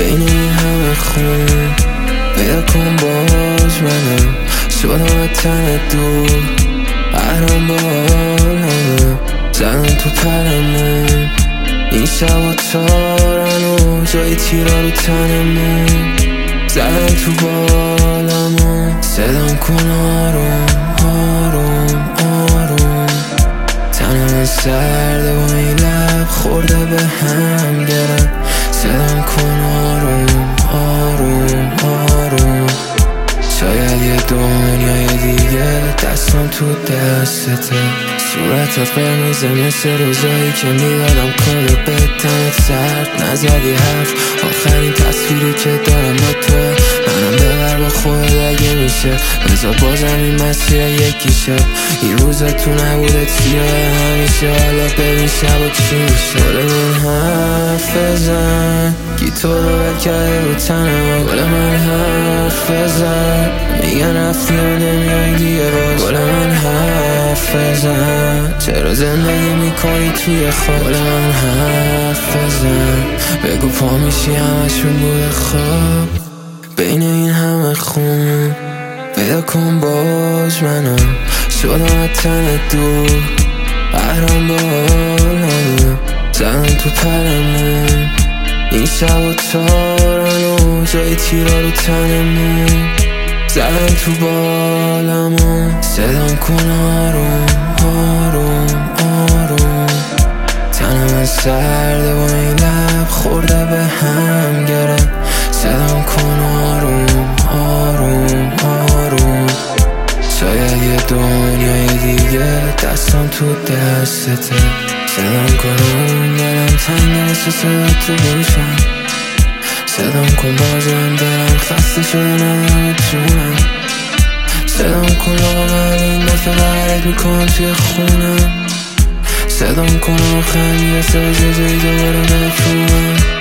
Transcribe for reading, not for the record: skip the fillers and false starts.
بین این همه خون پیدا کن باز منم شدم تن دور هرم بالمه زدن تو پرمون این شب و تارن و جای تیرا رو تنمون زدن تو بالمون صدام کن آروم آروم آروم تنم سرده و این لب خورده به هم گرم صدام کن آروم آروم آروم شاید یه دنیای دیگه دستم تو دستته صورتت قرمزه مثل روزایی که میدادم کلو به تنت سرد نزدی حرف آخرین تصویری که دارم با توه منم ببر با خودت اگه میشه بذار بازم این مسیر یکیشه این روزا تو نبوده سیاه همیشه حالا ببین شب و چی میشه گل من حرف بزن گیتار رو ول کرده رو تنم گل من حرف بزن میگن رفتی و نمیای دیگه باز گل من حرف بزن چرا زندگی میکنی توی خواب گل من حرف بزن بگو پا میشی همشون بوده خواب بین این همه خون پیدا کن باز منم شدم تن دور هرم بالمه زدن تو پرمون این شب و تارن و جای تیرا رو تنمون زدن تو بالمون صدام کن آروم آروم آروم تنم سرده و این لب خورده به هم گرم صدام کن آروم آروم آروم شاید یه دنیای دیگه دستم تو دستته صدام کن دلم تنگ مثل صدا تو گوشم صدام کن بازم دلم خسته شده ندارم جونم صدام کن لاغل این دفعه برد میکنم توی خونم صدام کن آخر میرسه به جایی دوباره بفرومم